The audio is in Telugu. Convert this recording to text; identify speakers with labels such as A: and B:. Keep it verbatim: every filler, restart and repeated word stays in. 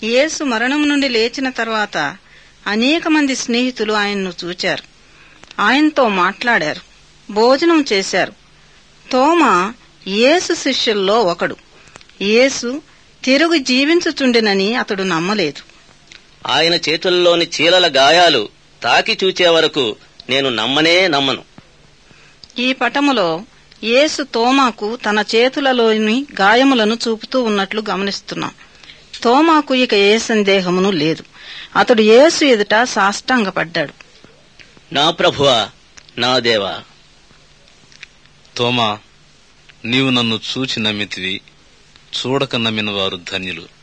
A: యేసు మరణం నుండి లేచిన తర్వాత అనేక మంది స్నేహితులు ఆయన్ను చూచారు, ఆయనతో మాట్లాడారు, భోజనం చేశారు. తోమా యేసు శిష్యుల్లో ఒకడు. యేసు తిరుగు జీవించుచుండెనని అతడు నమ్మలేదు.
B: ఆయన చేతుల్లోని చీలల గాయాలు తాకి చూచే వరకు నేను నమ్మనే నమ్మను.
A: ఈ పటములో యేసు తోమాకు తన చేతులలోని గాయములను చూపుతూ ఉన్నట్లు గమనిస్తున్నాం. తోమాకు ఇక ఏ సందేహమును లేదు. అతడు యేసు ఎదుట సాష్టాంగపడ్డాడు.
B: నా ప్రభువా, నా దేవా.
C: తోమా, నీవు నన్ను చూచి నమ్మితివి, చూడక నమ్మిన వారు ధన్యులు.